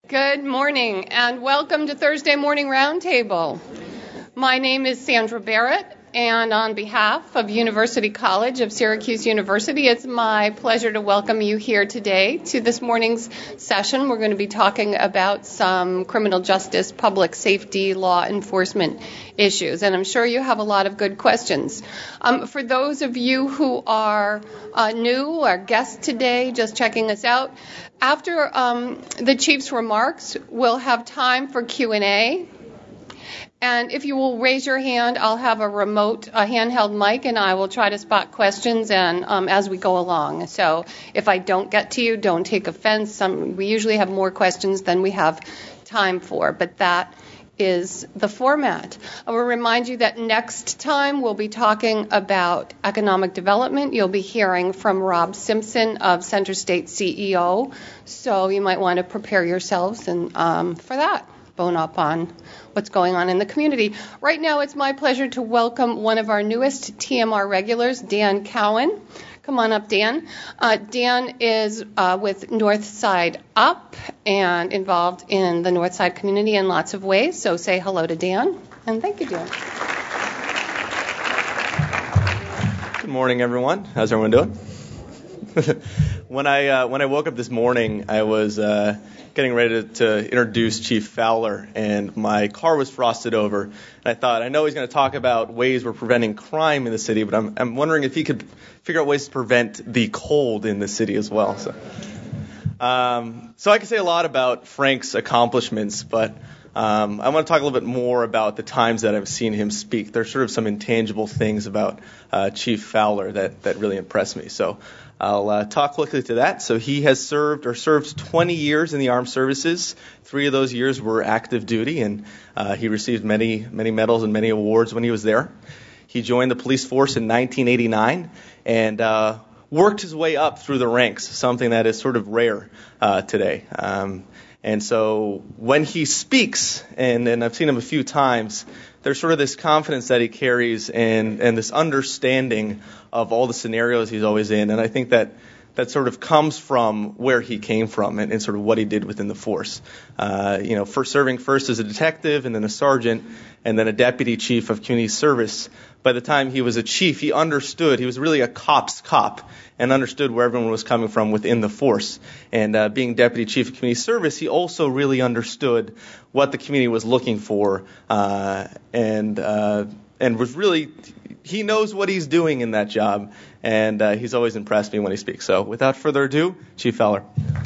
Good morning and welcome to Thursday Morning Roundtable. My name is Sandra Barrett, and on behalf of University College of Syracuse University, it's my pleasure to welcome you here today to this morning's session. We're going to be talking about some criminal justice, public safety, law enforcement issues, and I'm sure you have a lot of good questions. For those of you who are new or guests today, just checking us out, after the Chief's remarks, we'll have time for Q&A. And if you will raise your hand, I'll have a handheld mic, and I will try to spot questions and as we go along. So if I don't get to you, don't take offense. We usually have more questions than we have time for, but that is the format. I will remind you that next time we'll be talking about economic development. You'll be hearing from Rob Simpson of Center State CEO, so you might want to prepare yourselves and for that. Bone up on what's going on in the community. Right now, it's my pleasure to welcome one of our newest TMR regulars, Dan Cowan. Come on up, Dan. Dan is with Northside Up and involved in the Northside community in lots of ways. So say hello to Dan, and thank you, Dan. Good morning, everyone. How's everyone doing? When I woke up this morning, I was getting ready to introduce Chief Fowler, and my car was frosted over. And I thought, I know he's going to talk about ways we're preventing crime in the city, but I'm wondering if he could figure out ways to prevent the cold in the city as well. So I can say a lot about Frank's accomplishments, but I want to talk a little bit more about the times that I've seen him speak. There's sort of some intangible things about Chief Fowler that really impressed me. So I'll talk quickly to that. So he has served 20 years in the armed services. 3 of those years were active duty, and he received many medals and many awards when he was there. He joined the police force in 1989 and worked his way up through the ranks, something that is sort of rare today. And so when he speaks, and I've seen him a few times, there's sort of this confidence that he carries and this understanding of all the scenarios he's always in. And I think that sort of comes from where he came from and sort of what he did within the force. Serving first as a detective and then a sergeant and then a deputy chief of community service. By the time he was a chief, he understood. He was really a cop's cop and understood where everyone was coming from within the force. And being deputy chief of community service, he also really understood what the community was looking for and was really, he knows what he's doing in that job. And he's always impressed me when he speaks. So without further ado, Chief Fowler.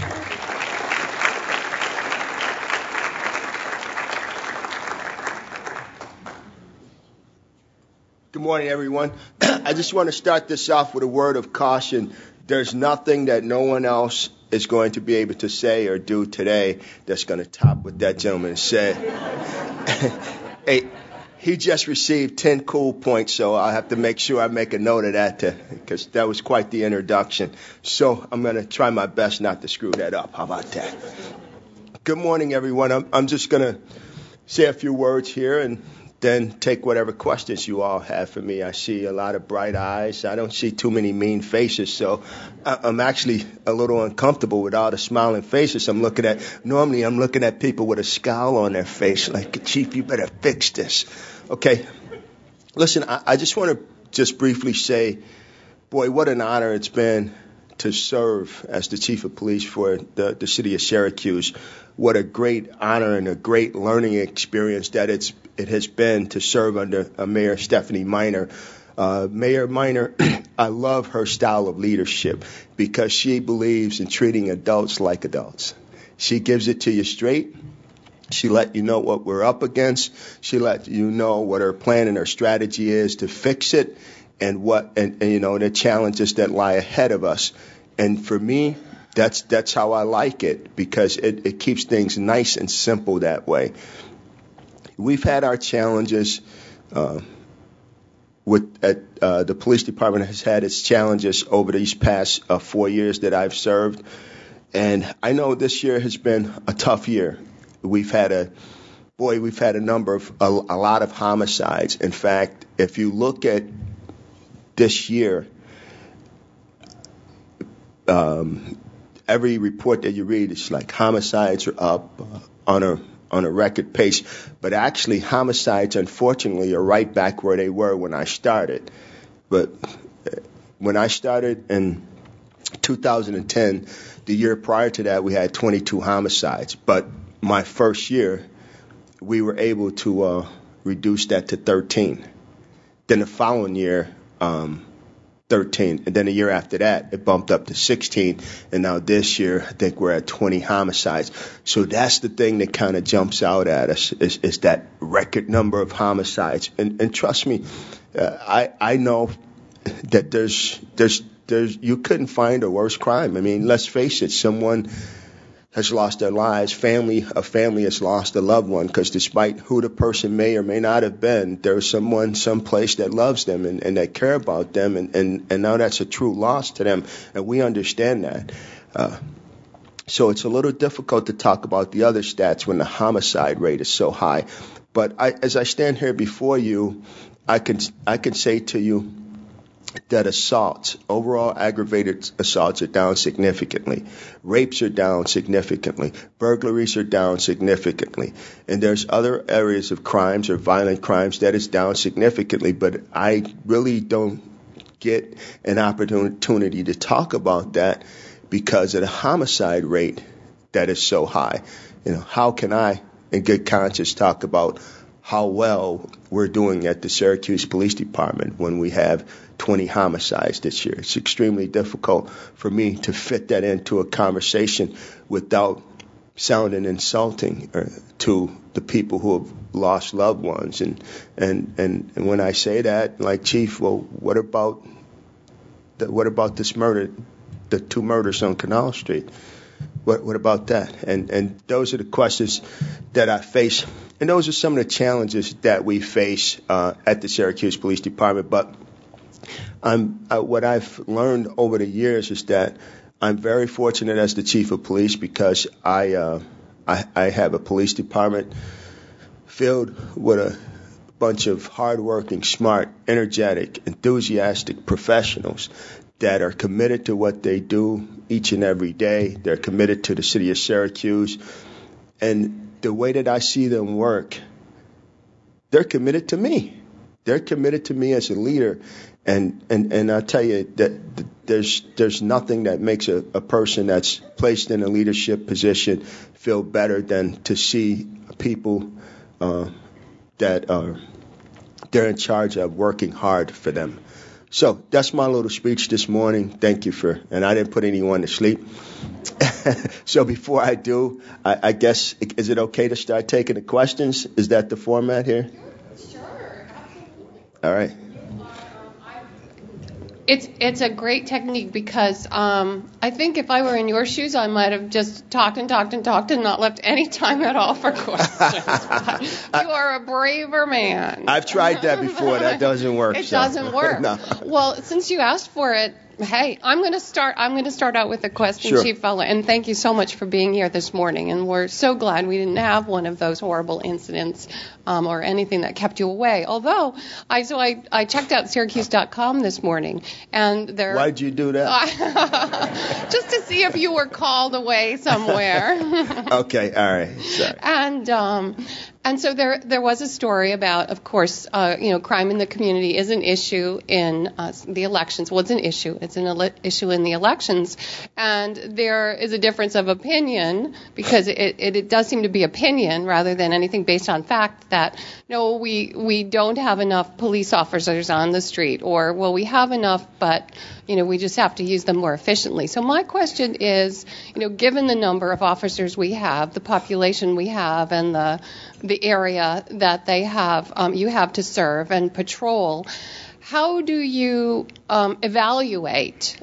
Good morning, everyone. I just want to start this off with a word of caution. There's nothing that no one else is going to be able to say or do today that's going to top what that gentleman said. Hey, he just received 10 cool points, so I'll have to make sure I make a note of that because that was quite the introduction. So I'm going to try my best not to screw that up. How about that? Good morning, everyone. I'm just going to say a few words here and then take whatever questions you all have for me. I see a lot of bright eyes. I don't see too many mean faces, so I'm actually a little uncomfortable with all the smiling faces Normally I'm looking at people with a scowl on their face, like, Chief, you better fix this. Okay, listen, I just want to just briefly say, boy, what an honor it's been to serve as the chief of police for the city of Syracuse. What a great honor and a great learning experience that it has been to serve under Mayor Stephanie Miner. Mayor Miner, I love her style of leadership because she believes in treating adults like adults. She gives it to you straight. She let you know what we're up against. She let you know what her plan and her strategy is to fix it and the challenges that lie ahead of us. And for me, that's how I like it because it keeps things nice and simple that way. We've had our challenges the police department has had its challenges over these past 4 years that I've served. And I know this year has been a tough year. We've had a number of a lot of homicides. In fact, if you look at this year, every report that you read, it's like homicides are up on a record pace. But actually, homicides, unfortunately, are right back where they were when I started. But when I started in 2010, the year prior to that, we had 22 homicides. But my first year, we were able to reduce that to 13. Then the following year, 13. And then the year after that, it bumped up to 16. And now this year, I think we're at 20 homicides. So that's the thing that kind of jumps out at us is that record number of homicides. And trust me, I know that there's you couldn't find a worse crime. I mean, let's face it, someone has lost their lives, a family has lost a loved one, because despite who the person may or may not have been, there's someone someplace that loves them and that care about them, and now that's a true loss to them, and we understand that. So it's a little difficult to talk about the other stats when the homicide rate is so high. But as I stand here before you, I can say to you that assaults, overall aggravated assaults, are down significantly. Rapes are down significantly. Burglaries are down significantly. And there's other areas of crimes or violent crimes that is down significantly, but I really don't get an opportunity to talk about that because of the homicide rate that is so high. How can I, in good conscience, talk about how well we're doing at the Syracuse Police Department when we have 20 homicides this year? It's extremely difficult for me to fit that into a conversation without sounding insulting to the people who have lost loved ones. And when I say that, like, Chief, well, what about this murder, the 2 murders on Canal Street? What about that? And those are the questions that I face. And those are some of the challenges that we face at the Syracuse Police Department. But what I've learned over the years is that I'm very fortunate as the chief of police because I have a police department filled with a bunch of hardworking, smart, energetic, enthusiastic professionals that are committed to what they do each and every day. They're committed to the city of Syracuse. And the way that I see them work, they're committed to me. They're committed to me as a leader. And I'll tell you that there's nothing that makes a person that's placed in a leadership position feel better than to see people that they're in charge of working hard for them. So that's my little speech this morning. Thank you and I didn't put anyone to sleep. So before I do, I guess, is it okay to start taking the questions? Is that the format here? Sure, absolutely. All right. It's a great technique because I think if I were in your shoes, I might have just talked and not left any time at all for questions. But you are a braver man. I've tried that before. That doesn't work. It doesn't work. No. Well, since you asked for it, hey, I'm going to start out with a question, Sure. Chief Fowler, and thank you so much for being here this morning. And we're so glad we didn't have one of those horrible incidents or anything that kept you away. Although I checked out Syracuse.com this morning, and there. Why'd you do that? Just to see if you were called away somewhere. Okay, all right. Sorry. And so there was a story about, of course, crime in the community is an issue in the elections. Well, it's an issue. It's an issue in the elections. And there is a difference of opinion because it does seem to be opinion rather than anything based on fact that, no, we don't have enough police officers on the street, or, well, we have enough, but, we just have to use them more efficiently. So my question is, given the number of officers we have, the population we have, and the area that they have, you have to serve and patrol, how do you evaluate?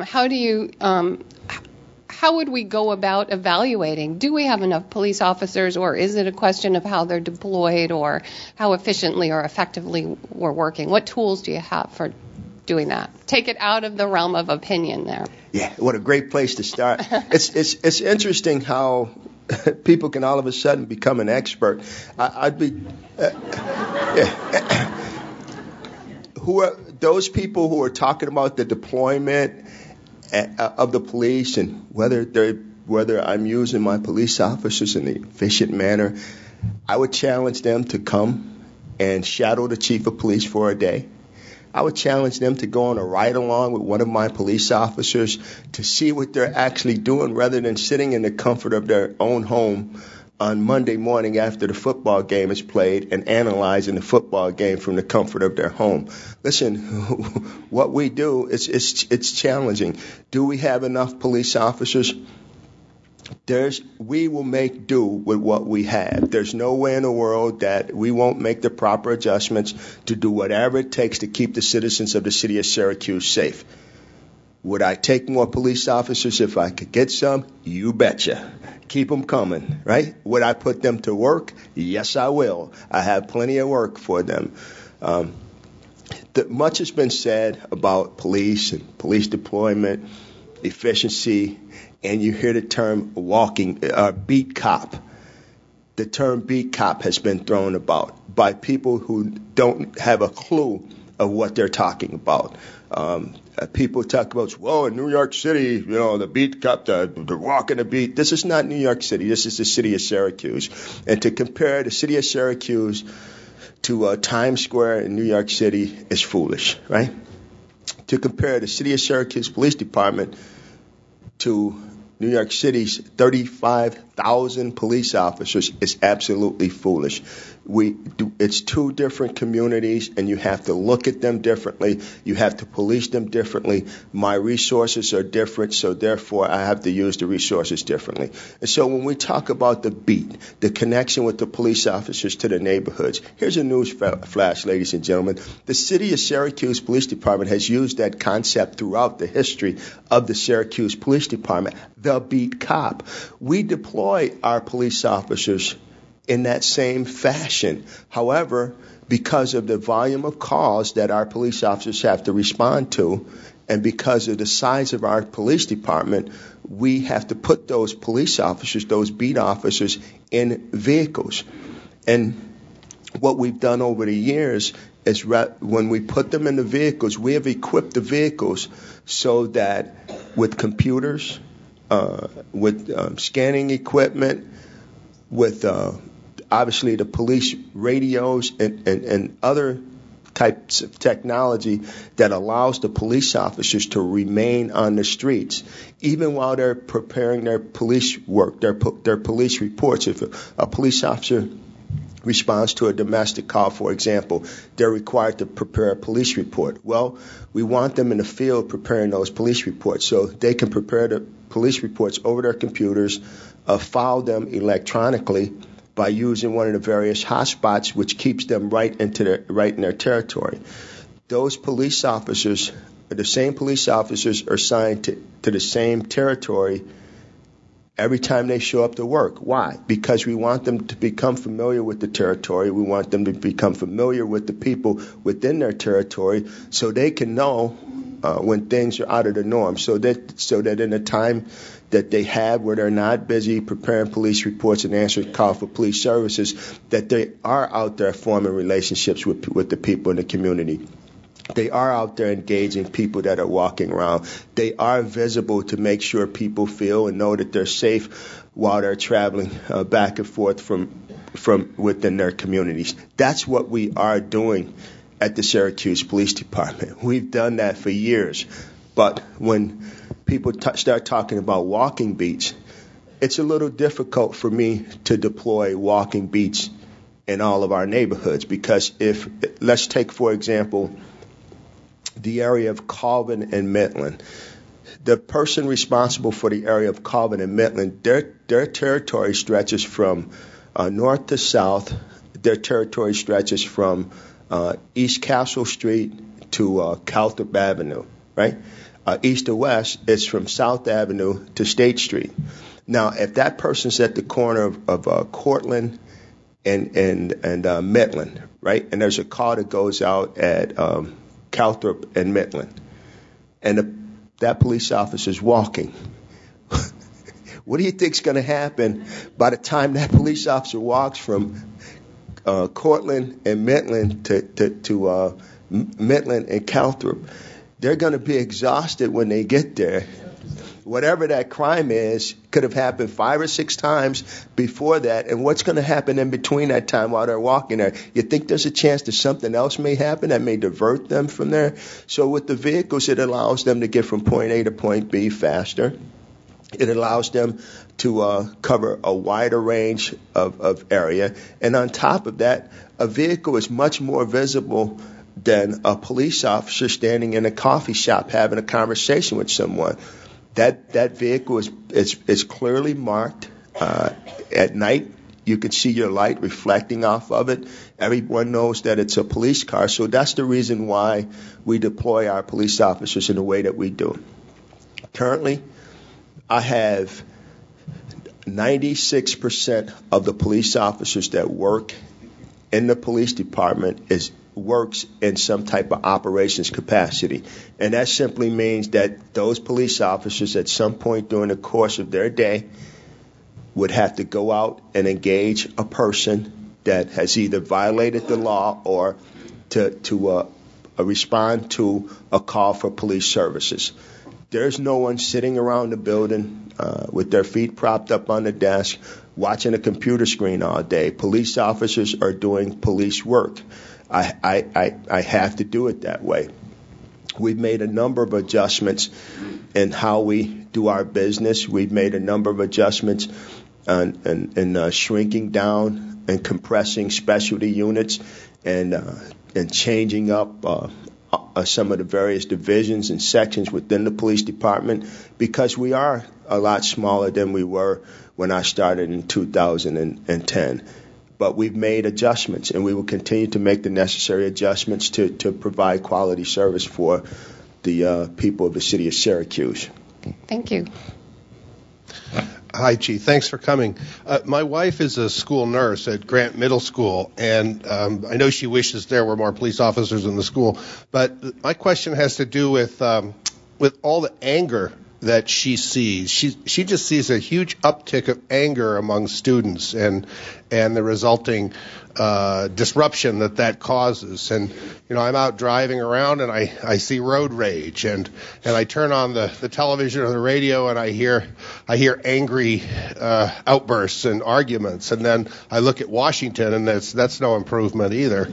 How would we go about evaluating? Do we have enough police officers, or is it a question of how they're deployed or how efficiently or effectively we're working? What tools do you have for doing that? Take it out of the realm of opinion there. Yeah, what a great place to start. It's interesting how people can all of a sudden become an expert. Who are those people who are talking about the deployment of the police, and whether I'm using my police officers in an efficient manner, I would challenge them to come and shadow the chief of police for a day. I would challenge them to go on a ride-along with one of my police officers to see what they're actually doing rather than sitting in the comfort of their own home on Monday morning after the football game is played and analyzing the football game from the comfort of their home. Listen, what we do, it's challenging. Do we have enough police officers? We will make do with what we have. There's no way in the world that we won't make the proper adjustments to do whatever it takes to keep the citizens of the city of Syracuse safe. Would I take more police officers if I could get some? You betcha. Keep them coming, right? Would I put them to work? Yes, I will. I have plenty of work for them. Much has been said about police and police deployment, efficiency, and you hear the term beat cop. The term beat cop has been thrown about by people who don't have a clue of what they're talking about. People talk about, well, in New York City, the beat cop, they're walking the beat. This is not New York City. This is the city of Syracuse. And to compare the city of Syracuse to Times Square in New York City is foolish, right? To compare the city of Syracuse Police Department to New York City's 35,000 police officers is absolutely foolish. It's two different communities, and you have to look at them differently. You have to police them differently. My resources are different, so therefore I have to use the resources differently. And so when we talk about the beat, the connection with the police officers to the neighborhoods, here's a news flash, ladies and gentlemen. The city of Syracuse Police Department has used that concept throughout the history of the Syracuse Police Department, the beat cop. We deploy our police officers in that same fashion. However, because of the volume of calls that our police officers have to respond to, and because of the size of our police department, we have to put those police officers, those beat officers, in vehicles. And what we've done over the years is when we put them in the vehicles, we have equipped the vehicles so that with computers, with scanning equipment, with obviously the police radios and other types of technology that allows the police officers to remain on the streets, even while they're preparing their police work, their police reports. If a police officer responds to a domestic call, for example, they're required to prepare a police report. Well, we want them in the field preparing those police reports so they can prepare the police reports over their computers, file them electronically by using one of the various hotspots, which keeps them right in their territory. Those police officers, the same police officers, are assigned to the same territory every time they show up to work. Why? Because we want them to become familiar with the territory. We want them to become familiar with the people within their territory so they can know when things are out of the norm, so that in a time that they have where they're not busy preparing police reports and answering call for police services, that they are out there forming relationships with the people in the community. They are out there engaging people that are walking around. They are visible to make sure people feel and know that they're safe while they're traveling back and forth from within their communities. That's what we are doing at the Syracuse Police Department. We've done that for years. But when people start talking about walking beats, it's a little difficult for me to deploy walking beats in all of our neighborhoods, because let's take, for example, the area of Colvin and Midland. The person responsible for the area of Colvin and Midland, their territory stretches from north to south. Their territory stretches from East Castle Street to Calthrop Avenue, right? East to west, it's from South Avenue to State Street. Now, if that person's at the corner of Cortland and Midland, right, and there's a call that goes out at Calthrop and Midland, and that police officer's walking, what do you think's going to happen by the time that police officer walks from Cortland and Midland to Midland and Calthrop? they're going to be exhausted when they get there. Whatever that crime is could have happened 5 or 6 times before that, and what's going to happen in between that time while they're walking there? You think there's a chance that something else may happen that may divert them from there? So with the vehicles, it allows them to get from point A to point B faster. It allows them to cover a wider range of area. And on top of that, a vehicle is much more visible than a police officer standing in a coffee shop having a conversation with someone. That vehicle is clearly marked. At night, you can see your light reflecting off of it. Everyone knows that it's a police car. So that's the reason why we deploy our police officers in the way that we do. Currently, I have 96% of the police officers that work in the police department works in some type of operations capacity. And that simply means that those police officers at some point during the course of their day would have to go out and engage a person that has either violated the law or to respond to a call for police services. There's no one sitting around the building with their feet propped up on the desk watching a computer screen all day. Police officers are doing police work. I have to do it that way. We've made a number of adjustments in how we do our business. We've made a number of adjustments in shrinking down and compressing specialty units and changing up some of the various divisions and sections within the police department because we are a lot smaller than we were when I started in 2010. But we've made adjustments, and we will continue to make the necessary adjustments to provide quality service for the people of the city of Syracuse. Thank you. Hi, Chief. Thanks for coming. My wife is a school nurse at Grant Middle School, and I know she wishes there were more police officers in the school. But my question has to do with all the anger that she sees. She just sees a huge uptick of anger among students and the resulting disruption that causes. And you know, I'm out driving around and I see road rage and I turn on the television or the radio and I hear angry outbursts and arguments. And then I look at Washington and that's no improvement either.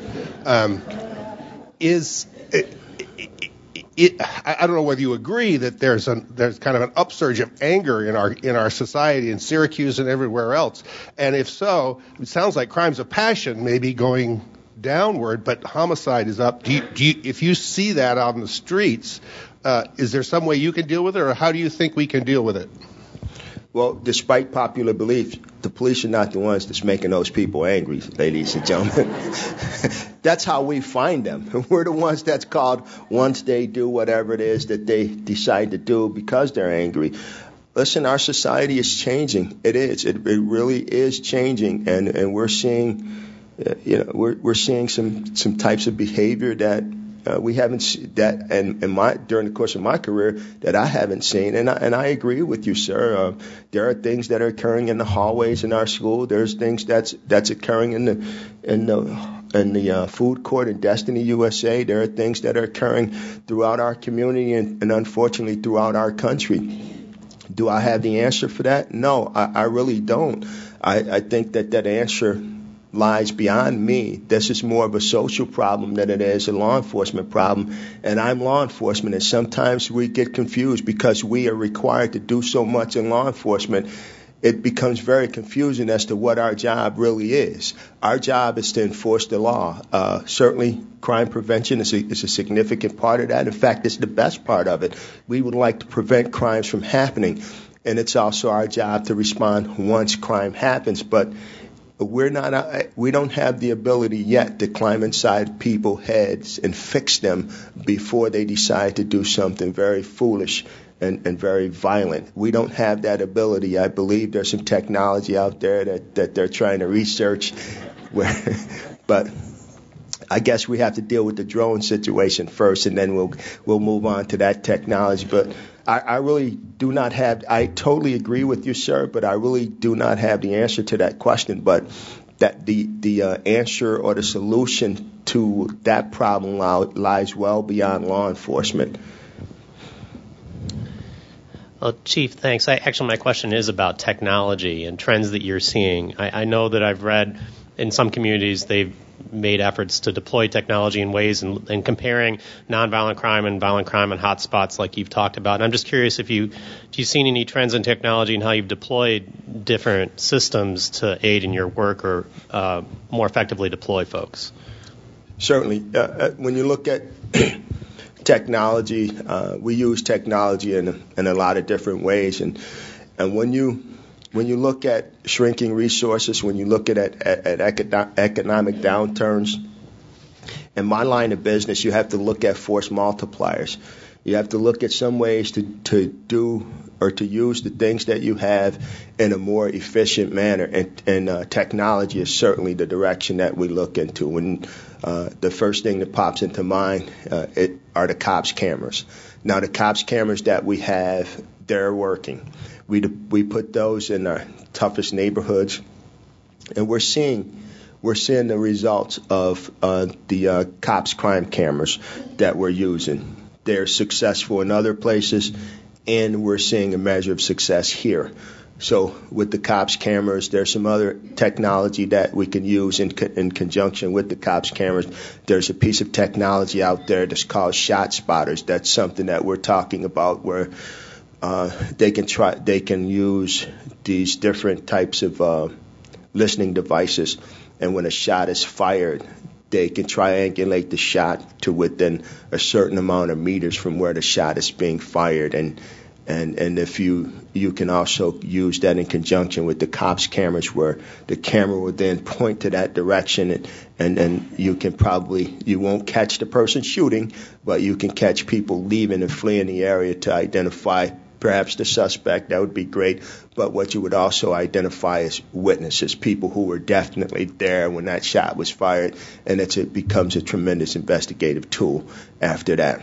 I don't know whether you agree that there's kind of an upsurge of anger in our society in Syracuse and everywhere else, and if so, it sounds like crimes of passion may be going downward, but homicide is up. If you see that out in the streets, is there some way you can deal with it, or how do you think we can deal with it? Well, despite popular belief, the police are not the ones that's making those people angry, ladies and gentlemen. That's how we find them. We're the ones that's called once they do whatever it is that they decide to do because they're angry. Listen, our society is changing. It is. It really is changing, and we're seeing, we're seeing some types of behavior that we haven't seen that, and during the course of my career that I haven't seen, and I agree with you, sir. There are things that are occurring in the hallways in our school. There's things that's occurring in the food court in Destiny, USA. There are things that are occurring throughout our community and unfortunately throughout our country. Do I have the answer for that? No, I really don't. I think that answer lies beyond me. This is more of a social problem than it is a law enforcement problem. And I'm law enforcement, and sometimes we get confused because we are required to do so much in law enforcement. It becomes very confusing as to what our job really is. Our job is to enforce the law. Certainly, crime prevention is a significant part of that. In fact, it's the best part of it. We would like to prevent crimes from happening, and it's also our job to respond once crime happens. But we don't have the ability yet to climb inside people's heads and fix them before they decide to do something very foolish and very violent. We don't have that ability. I believe there's some technology out there that they're trying to research, but I guess we have to deal with the drone situation first, and then we'll move on to that technology. But I really do not have. I totally agree with you, sir, but I really do not have the answer to that question. But that the answer or the solution to that problem lies well beyond law enforcement. Well, Chief, thanks. My question is about technology and trends that you're seeing. I know that I've read in some communities they've made efforts to deploy technology in ways and comparing nonviolent crime and violent crime and hotspots like you've talked about. And I'm just curious do you see any trends in technology and how you've deployed different systems to aid in your work or more effectively deploy folks? Certainly. When you look at technology, we use technology in a lot of different ways. And when you look at shrinking resources, when you look at economic downturns, in my line of business, you have to look at force multipliers. You have to look at some ways to do or to use the things that you have in a more efficient manner. And technology is certainly the direction that we look into. When the first thing that pops into mind are the cops' cameras. Now, the cops' cameras that we have, they're working. We put those in our toughest neighborhoods, and we're seeing the results of the cops' crime cameras that we're using. They're successful in other places, and we're seeing a measure of success here. So with the cops' cameras, there's some other technology that we can use in conjunction with the cops' cameras. There's a piece of technology out there that's called shot spotters. That's something that we're talking about where they can use these different types of listening devices, and when a shot is fired, they can triangulate the shot to within a certain amount of meters from where the shot is being fired, and if you can also use that in conjunction with the cops' cameras, where the camera will then point to that direction, and you won't catch the person shooting, but you can catch people leaving and fleeing the area to identify perhaps the suspect. That would be great. But what you would also identify as witnesses, people who were definitely there when that shot was fired, and it becomes a tremendous investigative tool after that.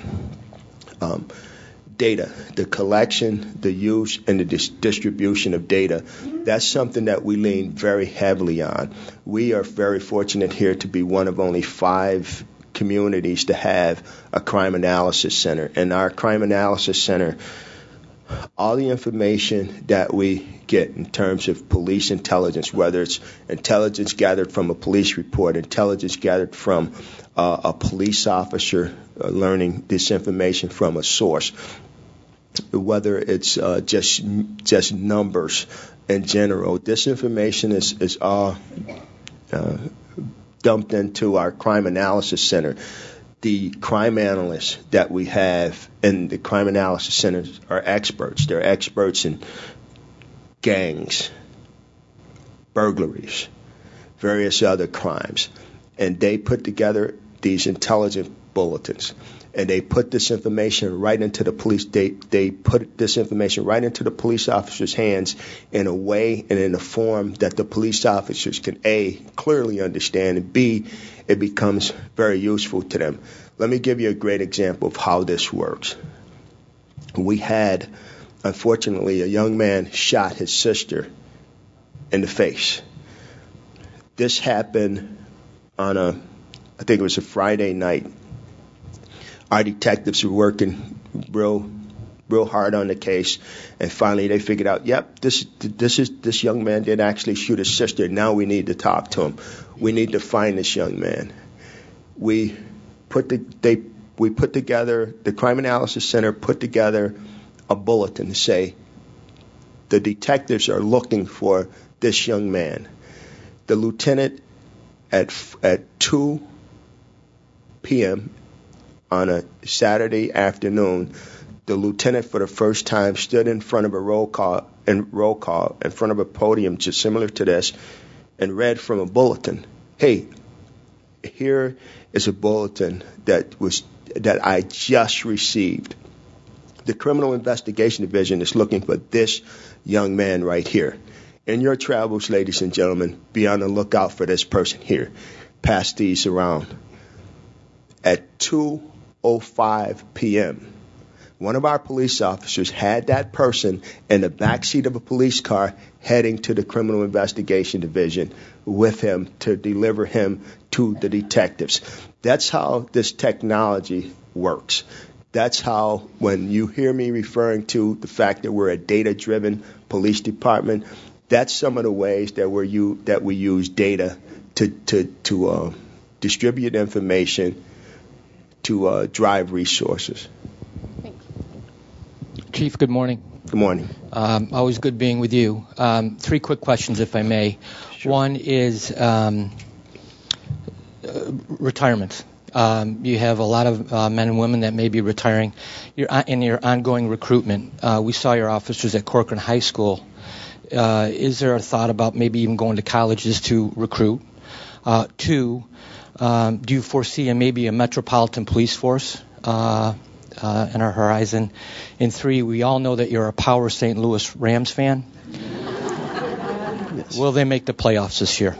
Data, the collection, the use, and the distribution of data, that's something that we lean very heavily on. We are very fortunate here to be one of only 5 communities to have a crime analysis center. And our crime analysis center, all the information that we get in terms of police intelligence, whether it's intelligence gathered from a police report, intelligence gathered from a police officer learning this information from a source, whether it's just numbers in general, this information is all dumped into our crime analysis center. The crime analysts that we have in the crime analysis centers are experts. They're experts in gangs, burglaries, various other crimes. And they put together these intelligence bulletins. And they put this information right into the police. They put this information right into the police officers' hands in a way and in a form that the police officers can A, clearly understand, and B, it becomes very useful to them. Let me give you a great example of how this works. We had, unfortunately, a young man shot his sister in the face. This happened on I think it was a Friday night. Our detectives were working real hard on the case, and finally they figured out, yep, this young man did actually shoot his sister. Now we need to talk to him. We need to find this young man. We put together, the Crime Analysis Center put together a bulletin to say the detectives are looking for this young man. The lieutenant at 2 p.m. on a Saturday afternoon, the lieutenant for the first time stood in front of a roll call in front of a podium just similar to this and read from a bulletin. Hey, here is a bulletin that I just received. The Criminal Investigation Division is looking for this young man right here. In your travels, ladies and gentlemen, be on the lookout for this person here. Pass these around. At 2:05 p.m., one of our police officers had that person in the backseat of a police car heading to the Criminal Investigation Division with him to deliver him to the detectives. That's how this technology works. That's how, when you hear me referring to the fact that we're a data-driven police department, that's some of the ways that we use data to distribute information, to drive resources. Chief, good morning. Good morning. Always good being with you. 3 quick questions, if I may. Sure. One is retirement. You have a lot of men and women that may be retiring. In your ongoing recruitment, we saw your officers at Corcoran High School. Is there a thought about maybe even going to colleges to recruit? 2, do you foresee maybe a metropolitan police force in our horizon? And 3, we all know that you're a power St. Louis Rams fan. Yes. Will they make the playoffs this year?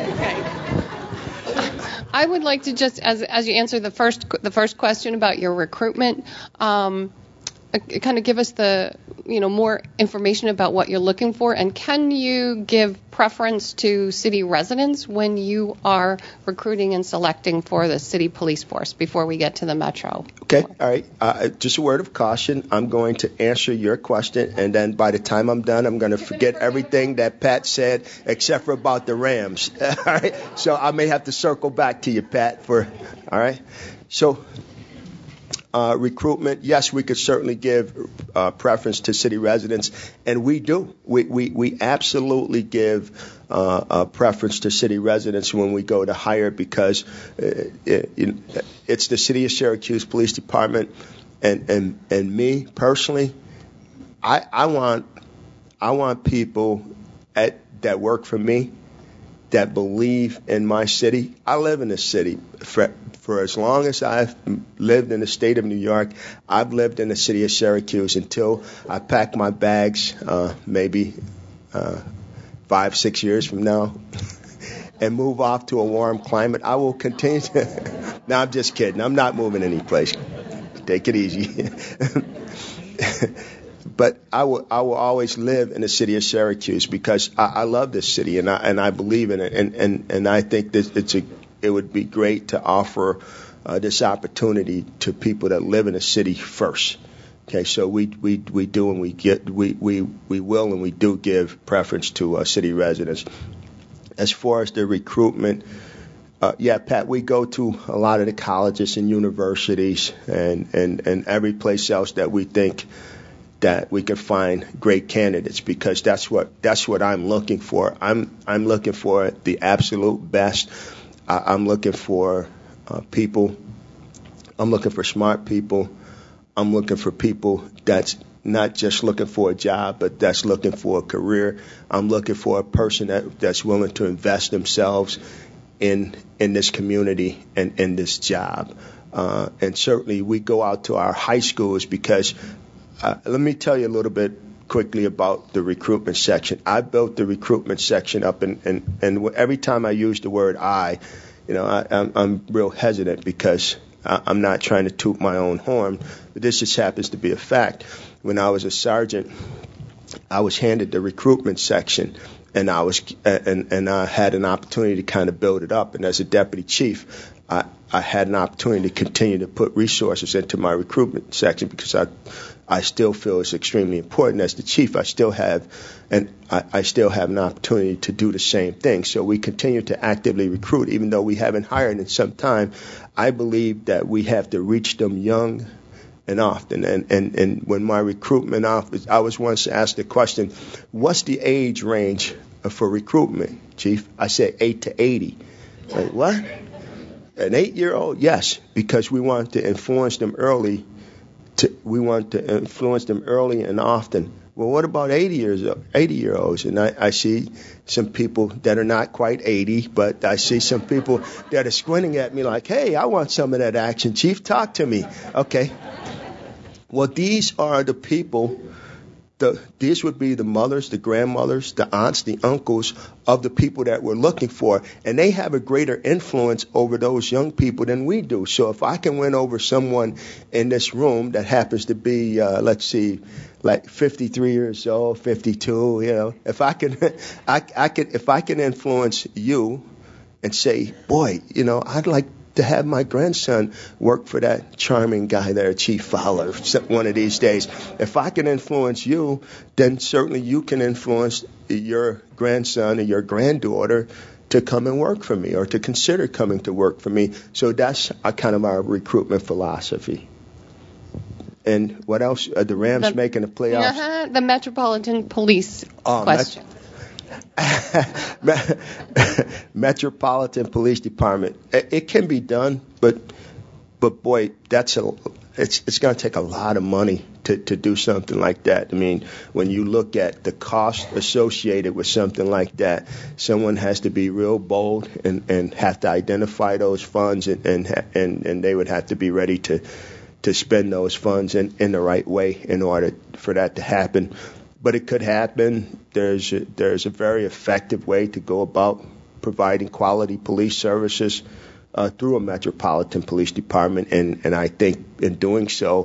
I would like to just, as you answer the first question about your recruitment, kind of give us the more information about what you're looking for, and can you give preference to city residents when you are recruiting and selecting for the city police force before we get to the metro? Okay, all right. Just a word of caution. I'm going to answer your question, and then by the time I'm done, I'm going to forget everything that Pat said except for about the Rams. All right. So I may have to circle back to you, Pat. All right. So. Recruitment, yes, we could certainly give preference to city residents, and we do. We absolutely give preference to city residents when we go to hire, because it's the City of Syracuse Police Department, and me personally, I want people that work for me that believe in my city. I live in this city. For as long as I've lived in the state of New York, I've lived in the city of Syracuse until I pack my bags, maybe 5-6 years from now, and move off to a warm climate. I will continue to. No, I'm just kidding. I'm not moving any place. Take it easy. But I will always live in the city of Syracuse because I love this city, and I believe in it, and I think that it would be great to offer this opportunity to people that live in the city first. Okay, so we do, and we will and we do give preference to city residents. As far as the recruitment, Pat, we go to a lot of the colleges and universities and every place else that we think that we can find great candidates, because that's what I'm looking for. I'm looking for the absolute best. I'm looking for people. I'm looking for smart people. I'm looking for people that's not just looking for a job, but that's looking for a career. I'm looking for a person that's willing to invest themselves in this community and in this job. And certainly we go out to our high schools because let me tell you a little bit quickly about the recruitment section. I built the recruitment section up, and every time I use the word I'm real hesitant because I'm not trying to toot my own horn, but this just happens to be a fact. When I was a sergeant, I was handed the recruitment section, and I had an opportunity to kind of build it up. And as a deputy chief, I had an opportunity to continue to put resources into my recruitment section because I still feel it's extremely important. As the chief, I still have an opportunity to do the same thing. So we continue to actively recruit, even though we haven't hired in some time. I believe that we have to reach them young and often. And when my recruitment office, I was once asked the question, what's the age range for recruitment, Chief? I said 8 to 80. Like, what? An 8-year-old? Yes, because we want to influence them early. We want to influence them early and often. Well, what about 80-year-olds? And I see some people that are not quite 80, but I see some people that are squinting at me like, hey, I want some of that action, Chief. Talk to me. Okay. Well, these are the people these would be the mothers, the grandmothers, the aunts, the uncles of the people that we're looking for. And they have a greater influence over those young people than we do. So if I can win over someone in this room that happens to be, let's see, like 53 years old, 52, if I can, if I can influence you and say, boy, I'd like to have my grandson work for that charming guy there, Chief Fowler, one of these days. If I can influence you, then certainly you can influence your grandson or your granddaughter to come and work for me or to consider coming to work for me. So that's kind of our recruitment philosophy. And what else? The Rams making the playoffs? The Metropolitan Police question. Metropolitan Police Department. It can be done, but boy, it's going to take a lot of money to do something like that. I mean, when you look at the cost associated with something like that, someone has to be real bold and have to identify those funds, and they would have to be ready to spend those funds in the right way in order for that to happen. But it could happen. There's a very effective way to go about providing quality police services through a metropolitan police department, and I think in doing so,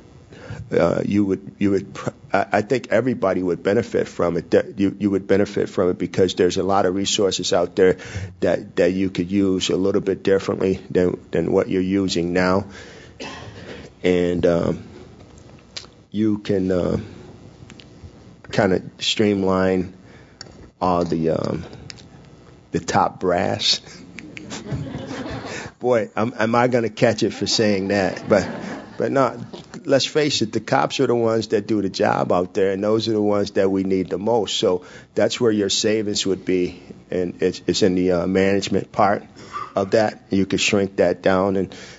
I think everybody would benefit from it. You would benefit from it because there's a lot of resources out there that you could use a little bit differently than what you're using now, and you can kind of streamline all the top brass. Boy, am I going to catch it for saying that? But no, let's face it, the cops are the ones that do the job out there, and those are the ones that we need the most. So that's where your savings would be, and it's in the management part of that. You could shrink that down,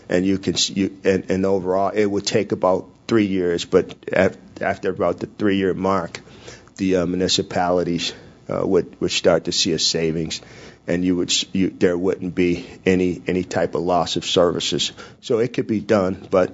and overall, it would take about 3 years. But after about the 3-year mark, the municipalities would start to see a savings, and there wouldn't be any type of loss of services. So it could be done, but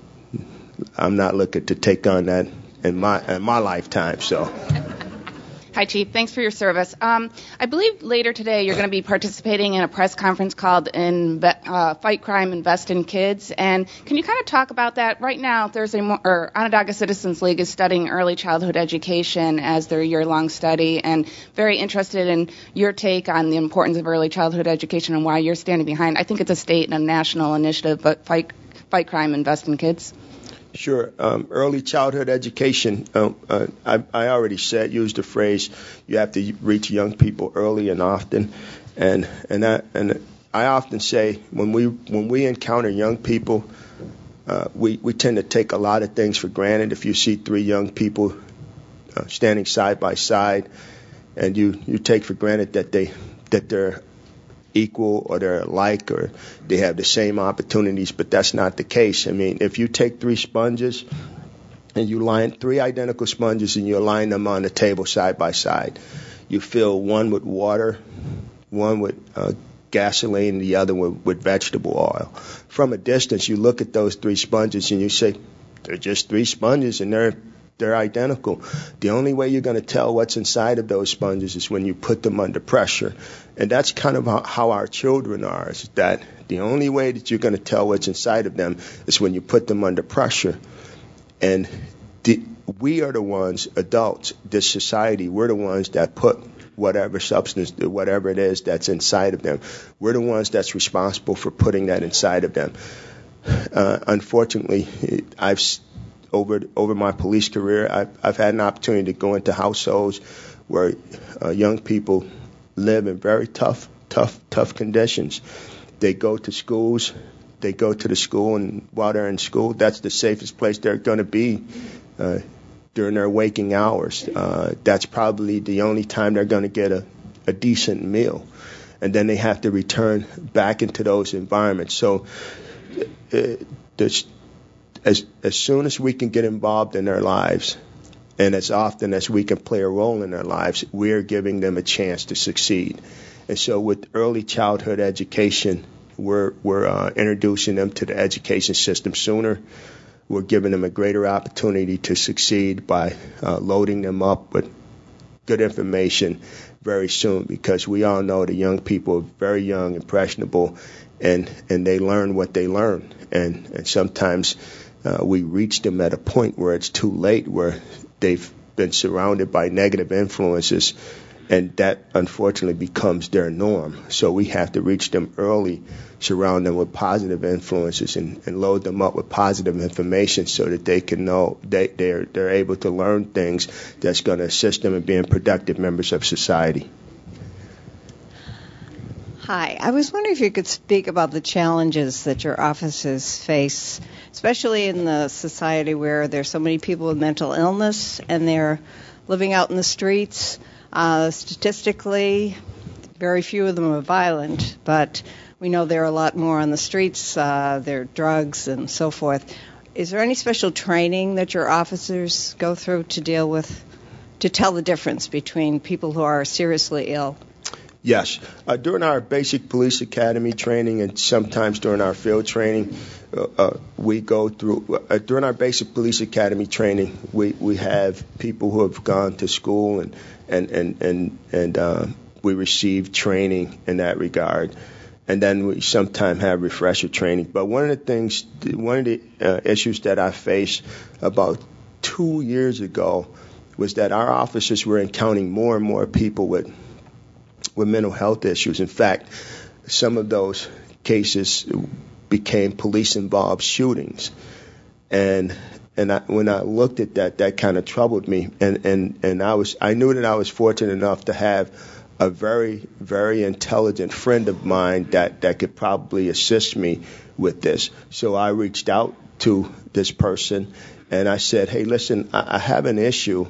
I'm not looking to take on that in my lifetime. So. Hi, Chief. Thanks for your service. I believe later today you're going to be participating in a press conference called Fight Crime, Invest in Kids. And can you kind of talk about that? Right now, Onondaga Citizens League is studying early childhood education as their year-long study, and very interested in your take on the importance of early childhood education and why you're standing behind. I think it's a state and a national initiative, but Fight Crime, Invest in Kids. Sure. Early childhood education, I already used the phrase, you have to reach young people early and often. And I often say when we encounter young people, we tend to take a lot of things for granted. If you see 3 young people standing side by side, and you take for granted that they're equal or they're alike or they have the same opportunities, but that's not the case. I mean, if you take 3 sponges and you line 3 identical sponges and you line them on the table side by side, you fill one with water, one with gasoline, and the other with vegetable oil. From a distance, you look at those 3 sponges and you say, they're just 3 sponges and they're identical. The only way you're going to tell what's inside of those sponges is when you put them under pressure. And that's kind of how our children are, is that the only way that you're going to tell what's inside of them is when you put them under pressure. And we are the ones, adults, this society, we're the ones that put whatever substance, whatever it is that's inside of them. We're the ones that's responsible for putting that inside of them. Unfortunately, over my police career, I've had an opportunity to go into households where young people live in very tough conditions. They go to schools. They go to the school, and while they're in school, that's the safest place they're going to be during their waking hours. That's probably the only time they're going to get a decent meal. And then they have to return back into those environments. So as soon as we can get involved in their lives, and as often as we can play a role in their lives, we're giving them a chance to succeed. And so with early childhood education, we're introducing them to the education system sooner. we're giving them a greater opportunity to succeed by loading them up with good information very soon, because we all know the young people are very young, impressionable, and they learn what they learn. And sometimes we reach them at a point where it's too late, where they've been surrounded by negative influences, and that unfortunately becomes their norm. So we have to reach them early, surround them with positive influences, and load them up with positive information so that they can know they're able to learn things that's going to assist them in being productive members of society. Hi. I was wondering if you could speak about the challenges that your offices face, especially in the society where there's so many people with mental illness and they're living out in the streets. Statistically, very few of them are violent, but we know there are a lot more on the streets. There are drugs and so forth. Is there any special training that your officers go through to deal with, to tell the difference between people who are seriously ill? Yes. During our basic police academy training and sometimes during our field training, we go through, during our basic police academy training, we have people who have gone to school and we receive training in that regard. And then we sometimes have refresher training. But one of the issues that I faced about 2 years ago was that our officers were encountering more and more people with mental health issues. In fact, some of those cases became police-involved shootings. And when I looked at that kind of troubled me. And I knew that I was fortunate enough to have a very, very intelligent friend of mine that could probably assist me with this. So I reached out to this person and I said, hey, listen, I have an issue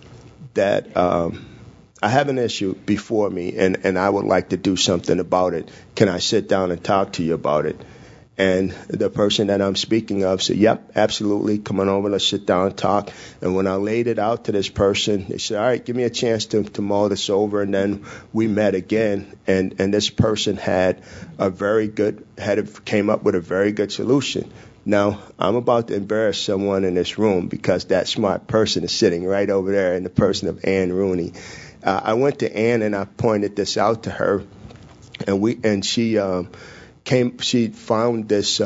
before me, and I would like to do something about it. Can I sit down and talk to you about it? And the person that I'm speaking of said, yep, absolutely. Come on over. Let's sit down and talk. And when I laid it out to this person, they said, all right, give me a chance to mull this over. And then we met again. And this person came up with a very good solution. Now, I'm about to embarrass someone in this room because that smart person is sitting right over there in the person of Ann Rooney. I went to Ann and I pointed this out to her, and she found this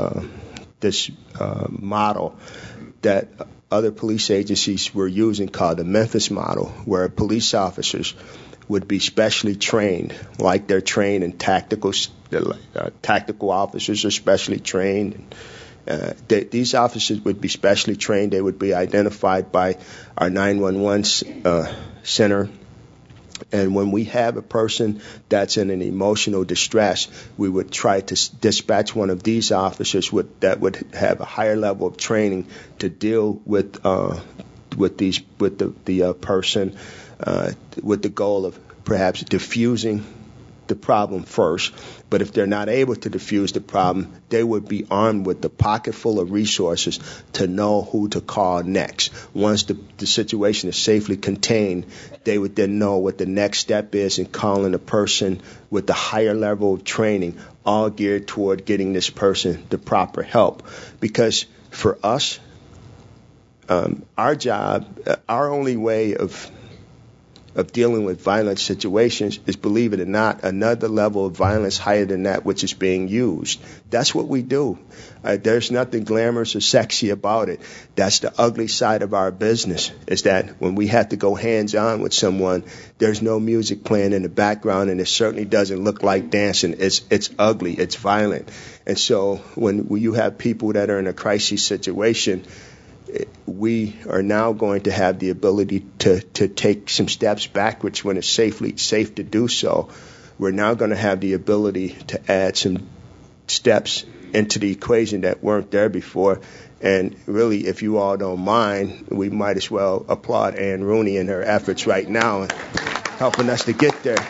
model that other police agencies were using called the Memphis model, where police officers would be specially trained, like they're trained in tactical officers are specially trained. These officers would be specially trained. They would be identified by our 911 center. And when we have a person that's in an emotional distress, we would try to dispatch one of these officers that would have a higher level of training to deal with the person with the goal of perhaps diffusing the problem first. But if they're not able to diffuse the problem, they would be armed with the pocket full of resources to know who to call next. Once the situation is safely contained, they would then know what the next step is in calling a person with the higher level of training, all geared toward getting this person the proper help. Because for us, our job, our only way of dealing with violent situations is, believe it or not, another level of violence higher than that which is being used. That's what we do. There's nothing glamorous or sexy about it. That's the ugly side of our business, is that when we have to go hands-on with someone, there's no music playing in the background, and it certainly doesn't look like dancing. It's ugly. It's violent. And so when you have people that are in a crisis situation, we are now going to have the ability to take some steps backwards when it's safe to do so. We're now going to have the ability to add some steps into the equation that weren't there before. And really, if you all don't mind, we might as well applaud Ann Rooney in her efforts right now in helping us to get there.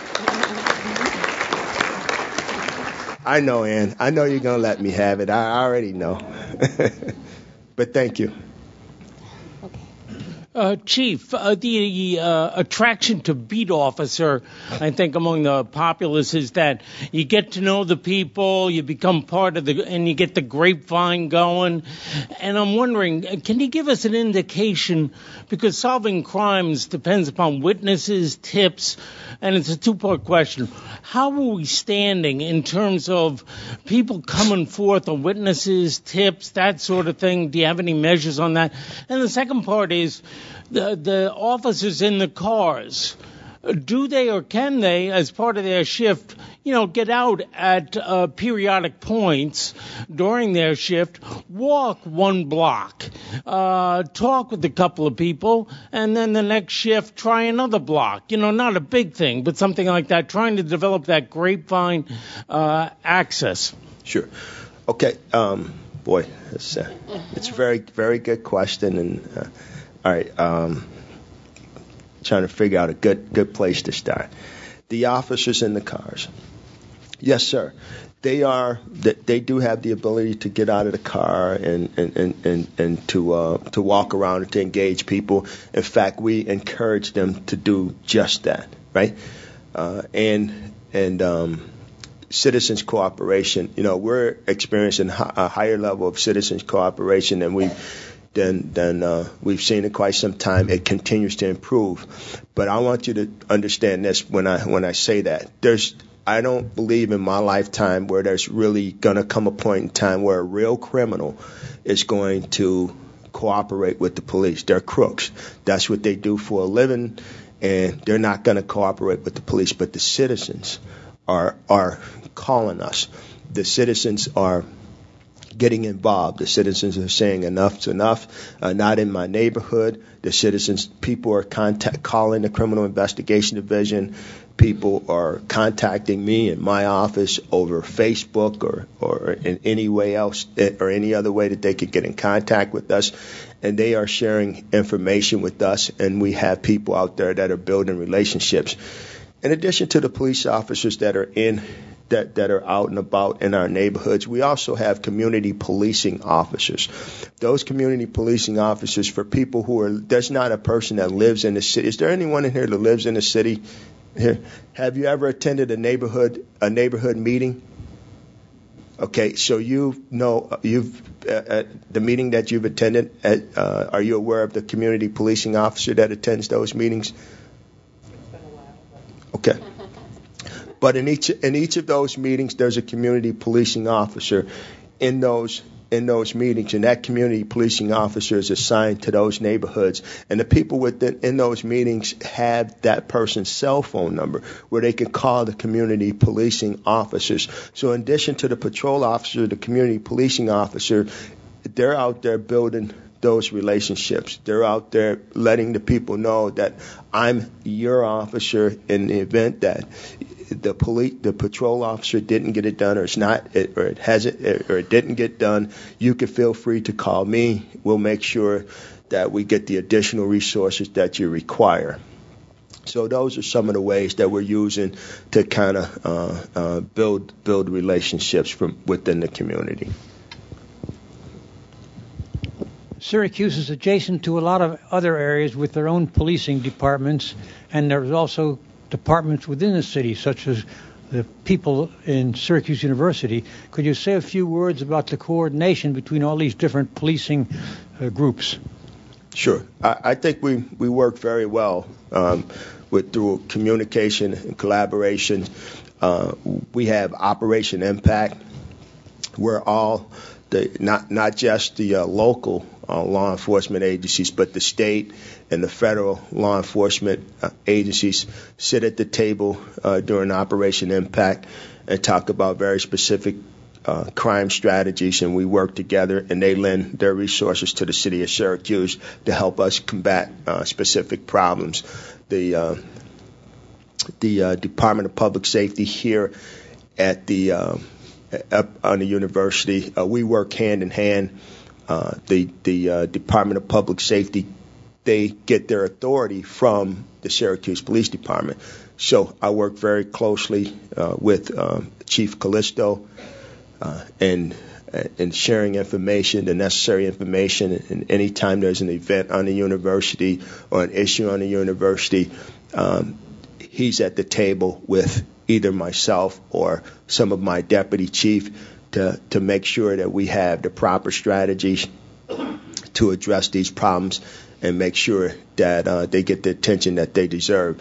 I know, Ann. I know you're going to let me have it. I already know. But thank you. Chief, the attraction to beat officer, I think, among the populace is that you get to know the people, you become part of and you get the grapevine going. And I'm wondering, can you give us an indication, because solving crimes depends upon witnesses, tips, and it's a two-part question. How are we standing in terms of people coming forth on witnesses, tips, that sort of thing? Do you have any measures on that? And the second part is the officers in the cars. Do they or can they, as part of their shift, get out at periodic points during their shift, walk one block, talk with a couple of people, and then the next shift try another block? Not a big thing, but something like that, trying to develop that grapevine access. Sure. Okay. Boy, it's a very, very good question. And all right, trying to figure out a good place to start. The officers in the cars. Yes, sir. They do have the ability to get out of the car and to walk around and to engage people. In fact, we encourage them to do just that, right? Citizens cooperation. We're experiencing a higher level of citizens cooperation than we've seen in quite some time. It continues to improve. But I want you to understand this when I say that. I don't believe in my lifetime where there's really going to come a point in time where a real criminal is going to cooperate with the police. They're crooks. That's what they do for a living, and they're not going to cooperate with the police. But the citizens are calling us. The citizens are getting involved. The citizens are saying enough's enough. Not in my neighborhood. People are calling the Criminal Investigation Division. People are contacting me in my office over Facebook or in any way else or any other way that they could get in contact with us. And they are sharing information with us. And we have people out there that are building relationships. In addition to the police officers that are that are out and about in our neighborhoods, we also have community policing officers. Those community policing officers, for people there's not a person that lives in the city. Is there anyone in here that lives in the city? Here, have you ever attended a neighborhood meeting? Okay, so the meeting that you've attended. Are you aware of the community policing officer that attends those meetings? Okay. But in each of those meetings, there's a community policing officer in those meetings, and that community policing officer is assigned to those neighborhoods. And the people in those meetings have that person's cell phone number where they can call the community policing officers. So in addition to the patrol officer, the community policing officer, they're out there building those relationships. They're out there letting the people know that I'm your officer in the event that the patrol officer didn't get it done, or it didn't get done. You can feel free to call me. We'll make sure that we get the additional resources that you require. So those are some of the ways that we're using to kind of build relationships from within the community. Syracuse is adjacent to a lot of other areas with their own policing departments, and there's also departments within the city, such as the people in Syracuse University. Could you say a few words about the coordination between all these different policing groups? Sure. I think we work very well through communication and collaboration. We have Operation Impact, where all not just the local law enforcement agencies, but the state and the federal law enforcement agencies sit at the table during Operation Impact and talk about very specific crime strategies, and we work together, and they lend their resources to the city of Syracuse to help us combat specific problems. The Department of Public Safety here at on the university, we work hand in hand. The Department of Public Safety, they get their authority from the Syracuse Police Department. So I work very closely with Chief Callisto and and sharing information, the necessary information. And anytime there's an event on the university or an issue on the university, he's at the table with either myself or some of my deputy chief to make sure that we have the proper strategies to address these problems and make sure that they get the attention that they deserve.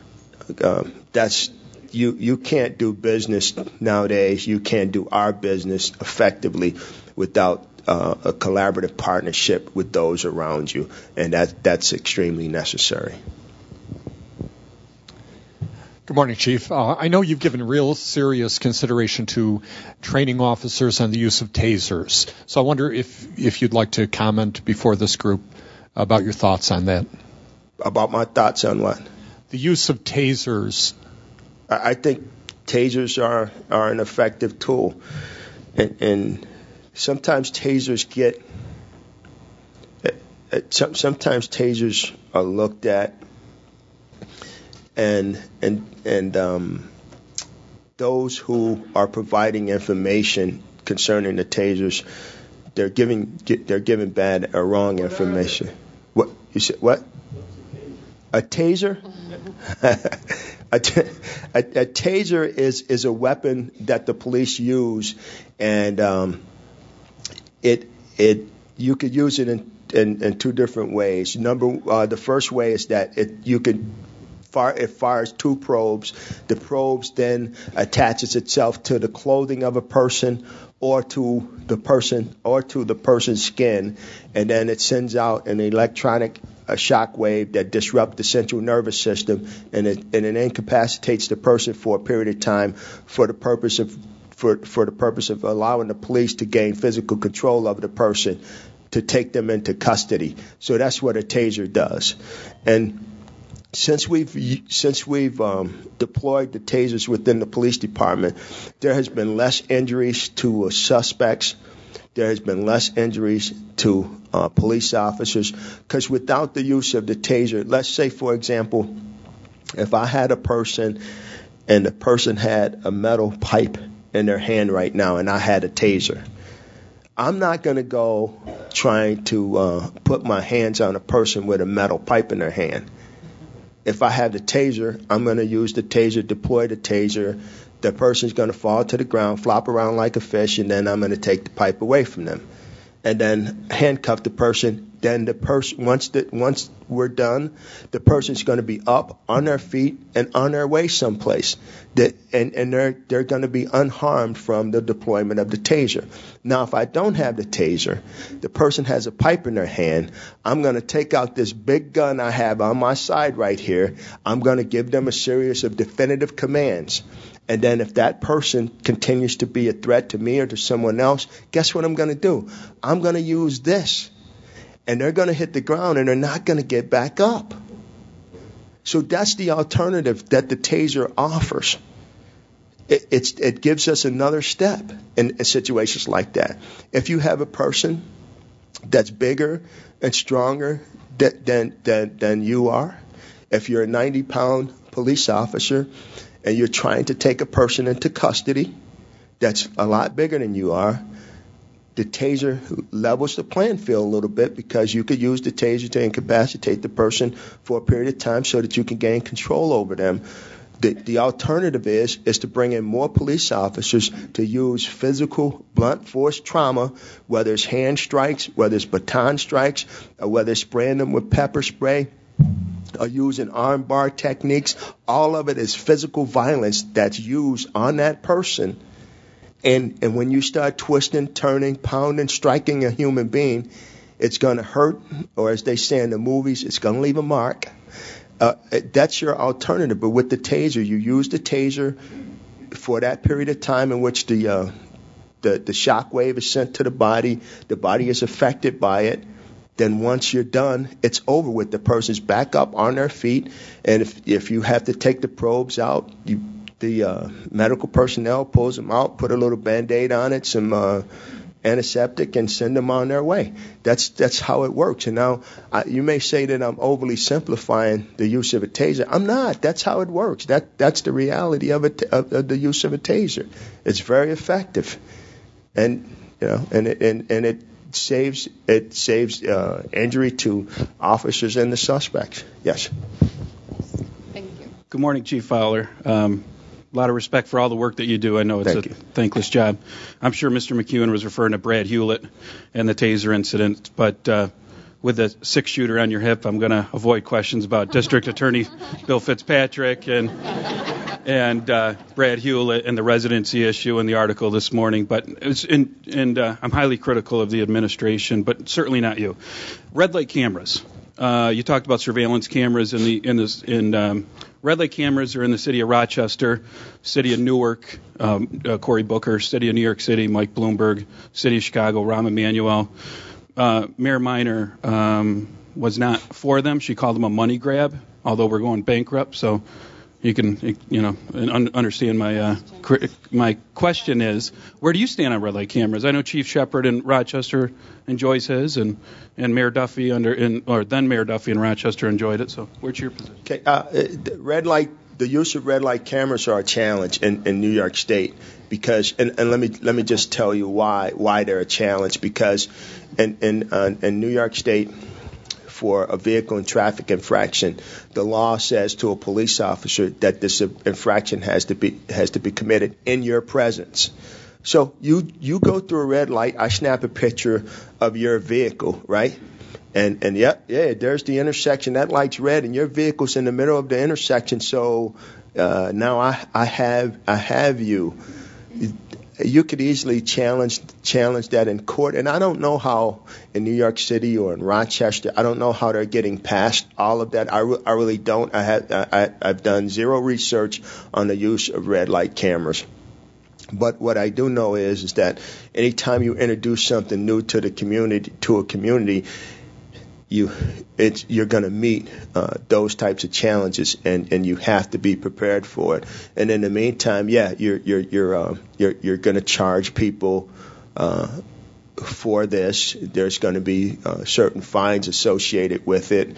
You can't do business nowadays. You can't do our business effectively without a collaborative partnership with those around you, and that's extremely necessary. Good morning, Chief. I know you've given real serious consideration to training officers on the use of tasers. So I wonder if you'd like to comment before this group about your thoughts on that. About my thoughts on what? The use of tasers. I think tasers are an effective tool. And sometimes tasers sometimes tasers are looked at and those who are providing information concerning the tasers, they're giving bad or wrong information. What you said? What? A taser? A taser is a weapon that the police use, and you could use it in two different ways. The first way is that it fires two probes. The probes then attaches itself to the clothing of a person or to the person's skin, and then it sends out an electronic shock wave that disrupts the central nervous system, and it incapacitates the person for a period of time for the purpose of allowing the police to gain physical control of the person, to take them into custody. So that's what a taser does. And since we've deployed the tasers within the police department, there has been less injuries to suspects. There has been less injuries to police officers, because without the use of the taser, let's say, for example, if I had a person and the person had a metal pipe in their hand right now and I had a taser, I'm not going to go trying to put my hands on a person with a metal pipe in their hand. If I have the taser, I'm going to use the taser, deploy the taser. The person's going to fall to the ground, flop around like a fish, and then I'm going to take the pipe away from them, and then handcuff the person. Then the person, once we're done, the person's going to be up on their feet and on their way someplace, and they're going to be unharmed from the deployment of the taser. Now, if I don't have the taser, the person has a pipe in their hand, I'm going to take out this big gun I have on my side right here. I'm going to give them a series of definitive commands. And then if that person continues to be a threat to me or to someone else, guess what I'm going to do? I'm going to use this. And they're going to hit the ground and they're not going to get back up. So that's the alternative that the taser offers. It gives us another step in situations like that. If you have a person that's bigger and stronger than you are, if you're a 90-pound police officer and you're trying to take a person into custody that's a lot bigger than you are, the taser levels the playing field a little bit, because you could use the taser to incapacitate the person for a period of time so that you can gain control over them. The alternative is to bring in more police officers to use physical blunt force trauma, whether it's hand strikes, whether it's baton strikes, or whether it's spraying them with pepper spray, or using arm bar techniques. All of it is physical violence that's used on that person. And when you start twisting, turning, pounding, striking a human being, it's going to hurt, or as they say in the movies, it's going to leave a mark. That's your alternative. But with the taser, you use the taser for that period of time in which the shock wave is sent to the body is affected by it. Then once you're done, it's over with. The person's back up on their feet, and if you have to take the probes out, the medical personnel pulls them out, put a little Band-Aid on it, some antiseptic, and send them on their way. That's how it works. And now you may say that I'm overly simplifying the use of a taser. I'm not. That's how it works. That's the reality of the use of a taser. It's very effective. And and it saves injury to officers and the suspects. Yes. Thank you. Good morning, Chief Fowler. A lot of respect for all the work that you do. I know it's thankless job. I'm sure Mr. McEwen was referring to Brad Hewlett and the taser incident, but with the 6-shooter on your hip, I'm going to avoid questions about District Attorney Bill Fitzpatrick and Brad Hewlett and the residency issue in the article this morning. But I'm highly critical of the administration, but certainly not you. Red light cameras. You talked about surveillance cameras red light cameras are in the city of Rochester, city of Newark, Cory Booker, city of New York City, Mike Bloomberg, city of Chicago, Rahm Emanuel. Mayor Minor was not for them. She called them a money grab, although we're going bankrupt. So you can, understand my question is, where do you stand on red light cameras? I know Chief Shepard in Rochester enjoys his, and Mayor Duffy then Mayor Duffy in Rochester enjoyed it. So where's your position? Okay, the use of red light cameras are a challenge in New York State because, and let me just tell you why they're a challenge. Because in New York State, for a vehicle and traffic infraction, the law says to a police officer that this infraction has to be committed in your presence. So you go through a red light, I snap a picture of your vehicle, right? And there's the intersection. That light's red, and your vehicle's in the middle of the intersection. So now I have you. You could easily challenge that in court, and I don't know how in New York City or in Rochester. I don't know how they're getting past all of that. I really don't. I've done zero research on the use of red light cameras. But what I do know is that anytime you introduce something new to a community, you're going to meet those types of challenges, and you have to be prepared for it. And in the meantime, you're going to charge people for this. There's going to be certain fines associated with it.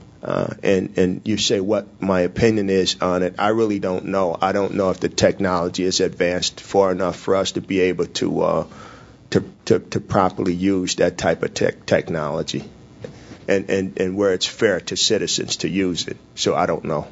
And you say what my opinion is on it. I really don't know. I don't know if the technology is advanced far enough for us to be able to properly use that type of technology. And where it's fair to citizens to use it. So I don't know.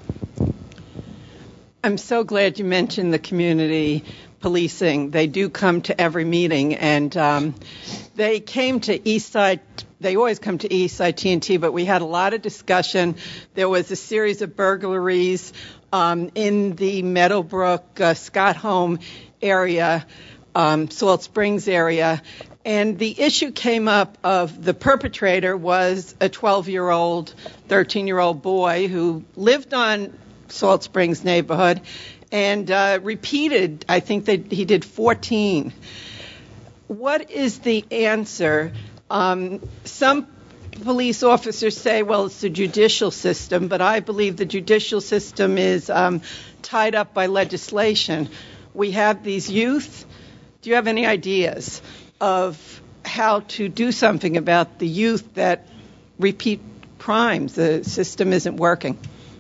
I'm so glad you mentioned the community policing. They do come to every meeting, and they came to Eastside. They always come to Eastside TNT, but we had a lot of discussion. There was a series of burglaries in the Meadowbrook, Scott Home area, Salt Springs area. And the issue came up of the perpetrator was a 12-year-old, 13-year-old boy who lived on Salt Springs neighborhood and repeated, I think that he did 14. What is the answer? Some police officers say, well, it's the judicial system, but I believe the judicial system is tied up by legislation. We have these youth. Do you have any ideas of how to do something about the youth that repeat crimes? The system isn't working.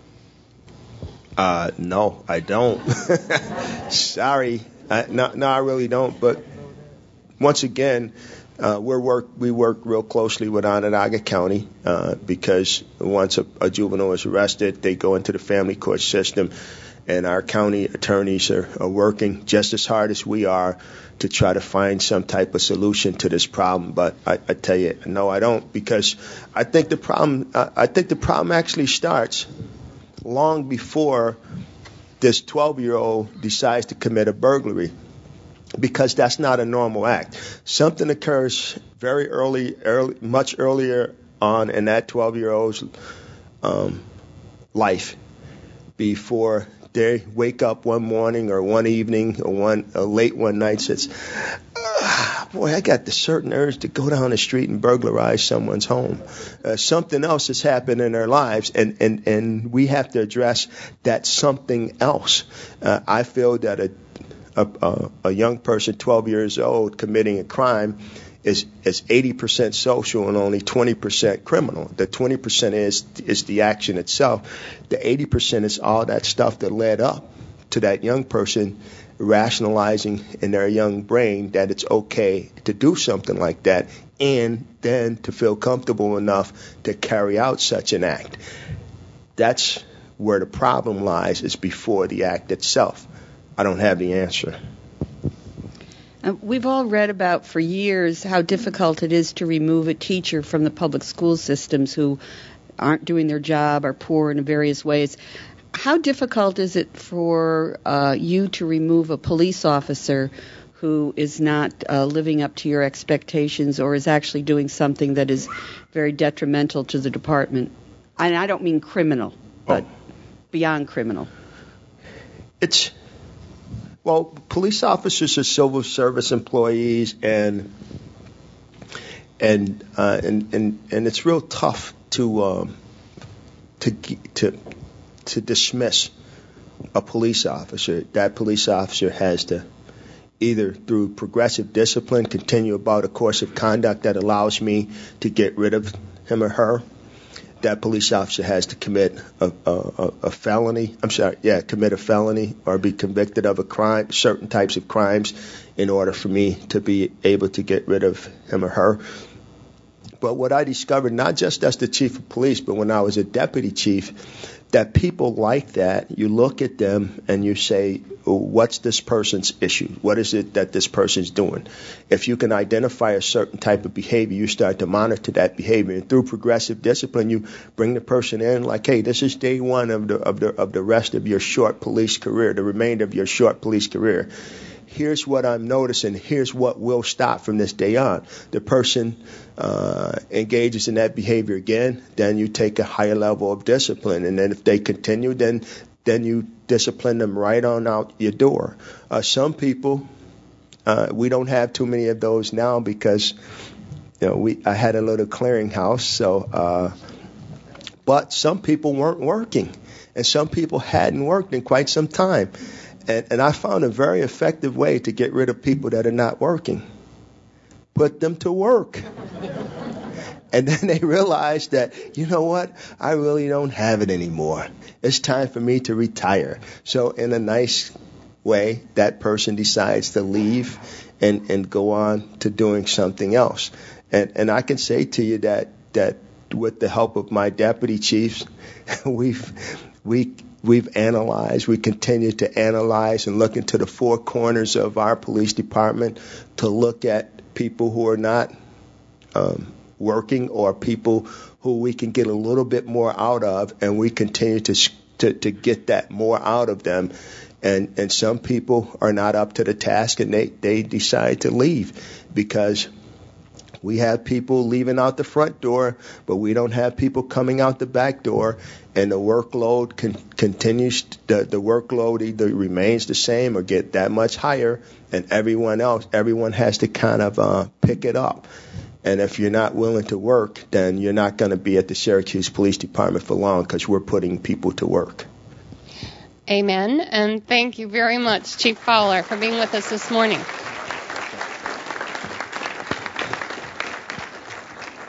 No, I don't. Sorry. No, I really don't. But once again, we work real closely with Onondaga County because once a juvenile is arrested, they go into the family court system. And our county attorneys are working just as hard as we are to try to find some type of solution to this problem. But I tell you, no, I don't, because I think the problem actually starts long before this 12-year-old decides to commit a burglary, because that's not a normal act. Something occurs very early, much earlier on in that 12-year-old's life before they wake up one morning or one evening or late one night says, boy, I got the certain urge to go down the street and burglarize someone's home. Something else has happened in their lives, and we have to address that something else. I feel that a young person, 12 years old, committing a crime is 80% social and only 20% criminal. The 20% is the action itself. The 80% is all that stuff that led up to that young person rationalizing in their young brain that it's okay to do something like that, and then to feel comfortable enough to carry out such an act. That's where the problem lies, is before the act itself. I don't have the answer. We've all read about for years how difficult it is to remove a teacher from the public school systems who aren't doing their job, are poor in various ways. How difficult is it for you to remove a police officer who is not living up to your expectations or is actually doing something that is very detrimental to the department? And I don't mean criminal, but beyond criminal. Well, police officers are civil service employees, and it's real tough to dismiss a police officer. That police officer has to either through progressive discipline continue about a course of conduct that allows me to get rid of him or her. That police officer has to commit a felony. Commit a felony or be convicted of a crime, certain types of crimes, in order for me to be able to get rid of him or her. But what I discovered, not just as the chief of police, but when I was a deputy chief, that people like that, you look at them and you say, what's this person's issue? What is it that this person's doing? If you can identify a certain type of behavior, you start to monitor that behavior. And through progressive discipline, you bring the person in like, hey, this is day one of the rest of your short police career, the remainder of your short police career. Here's what I'm noticing. Here's what will stop from this day on. The person engages in that behavior again, then you take a higher level of discipline. And then if they continue, then you discipline them right on out your door. Some people, we don't have too many of those now because I had a little clearinghouse. So, but some people weren't working, and some people hadn't worked in quite some time. And I found a very effective way to get rid of people that are not working. Put them to work. And then they realized that, you know what, I really don't have it anymore. It's time for me to retire. So in a nice way, that person decides to leave and go on to doing something else. And I can say to you that with the help of my deputy chiefs, we've analyzed, we continue to analyze and look into the four corners of our police department to look at people who are not working or people who we can get a little bit more out of, and we continue to get that more out of them. And some people are not up to the task, and they decide to leave because we have people leaving out the front door, but we don't have people coming out the back door, and the workload continues. The workload either remains the same or get that much higher, and everyone has to kind of pick it up. And if you're not willing to work, then you're not going to be at the Syracuse Police Department for long because we're putting people to work. Amen, and thank you very much, Chief Fowler, for being with us this morning.